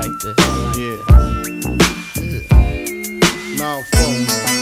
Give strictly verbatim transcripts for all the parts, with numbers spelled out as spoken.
like this. Yeah. Yeah. Now, phone.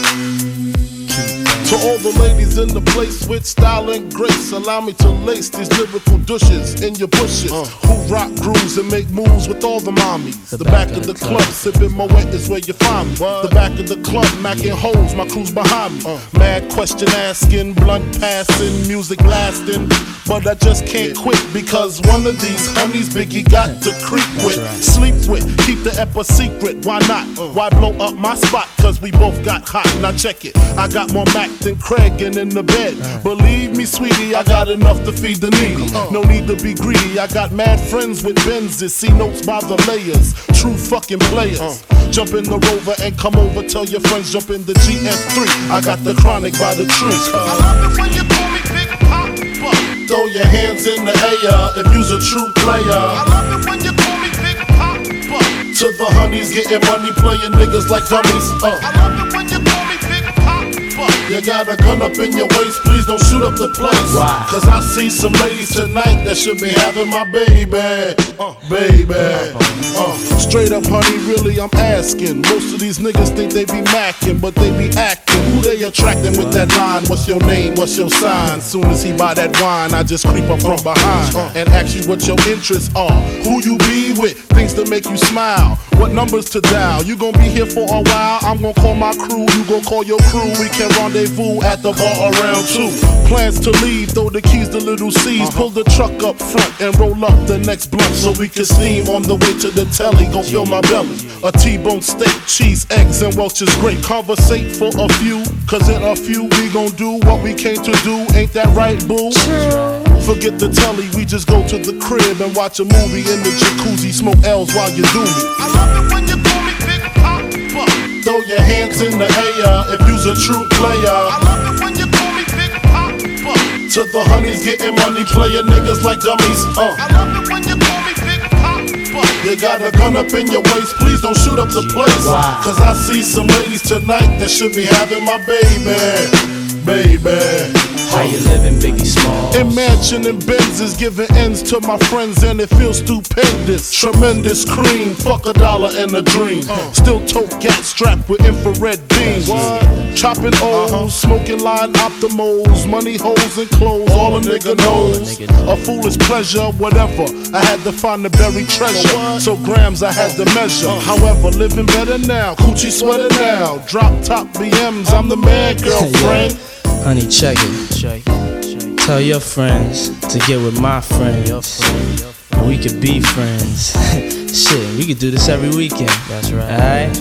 To all the ladies in the place with style and grace, allow me to lace these lyrical douches in your bushes. Uh. Who rock grooves and make moves with all the mommies. The, the back, back of the, the club, club sipping Moet is where you find me. What? The back of the club, macking holes, my crew's behind me. Uh. Mad question asking, blunt passing, music blasting. But I just can't yeah. quit because one of these honeys Biggie got to creep with, right. sleep with, keep the ep a secret. Why not? Uh. Why blow up my spot? Cause we both got hot. Now check it. I got more Mac than Craig and in the bed. Uh. Believe me, sweetie, I got enough to feed the needy. Uh. No need to be greedy. I got mad friends with Benzes. See notes by the layers. True fucking players. Uh. Jump in the Rover and come over. Tell your friends jump in the G S three. I got the chronic by the tree. Uh. I love it when you call me Big Papa. Throw your hands in the air if you's a true player. I love it when you call me Big Papa. To the honeys getting money, playing niggas like dummies. Uh. I love it when you call me Big Papa. You got a gun up in your waist, please don't shoot up the place. Why? Cause I see some ladies tonight that should be having my baby. Uh, baby. Uh, straight up, honey, really, I'm asking. Most of these niggas think they be macking, but they be acting. Who they attracting with that line? What's your name? What's your sign? Soon as he buy that wine, I just creep up from behind and ask you what your interests are. Who you be with? Things to make you smile. What numbers to dial? You gon' be here for a while. I'm gon' call my crew. You gon' call your crew. We can rendezvous at the bar around two. Plans to leave, throw the keys to little C's. Uh-huh. Pull the truck up front and roll up the next blunt so we can steam on the way to the telly. Gon' fill my belly. A T-bone steak, cheese, eggs, and Welch's grape. Conversate for a few, cause in a few we gon' do what we came to do. Ain't that right, boo? Forget the telly, we just go to the crib and watch a movie in the jacuzzi. Smoke L's while you do me. I love it when you call me Big Papa. Throw your hands in the air if you's a true player. I love it when you call me Big Papa. To the honeys getting money, playing niggas like dummies. Uh. I love it when you call me Big Papa. You got a gun up in your waist, please don't shoot up the place. Wow. Cause I see some ladies tonight that should be having my baby. Baby. How you living, Biggie Smalls? Imagining Benzes giving ends to my friends and it feels stupendous. Tremendous cream, fuck a dollar and a dream. Uh. Still tote gat strapped with infrared beams. What? Chopping O's, uh-huh. smoking line optimals, money holes and clothes, all, all a nigga, nigga knows. knows. A foolish pleasure, whatever. I had to find the buried treasure, so grams I had to measure. Uh. However, living better now, coochie sweater now. Drop top B Ms, I'm the man, girlfriend. Honey, check it. check it. Tell your friends to get with my friends. And we could be friends. Shit, we could do this every weekend. That's right. Alright?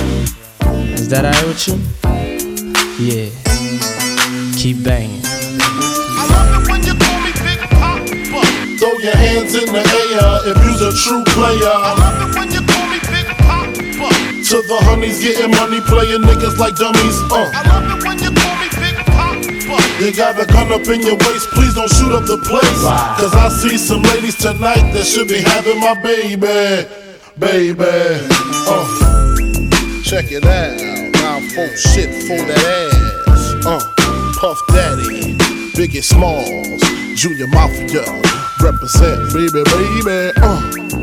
Is that alright with you? Yeah. Keep banging. I love it when you call me Big Papa. Throw your hands in the air if you's a true player. I love it when you call me Big Papa. To the honeys getting money, playing niggas like dummies. Uh. I love it when you call me Big Papa. You got a gun up in your waist, please don't shoot up the place. Wow. Cause I see some ladies tonight that should be having my baby. Baby. Uh. Check it out. Now folk shit for that ass. Uh. Puff Daddy, Biggie Smalls, Junior Mafia, represent baby, baby. Uh.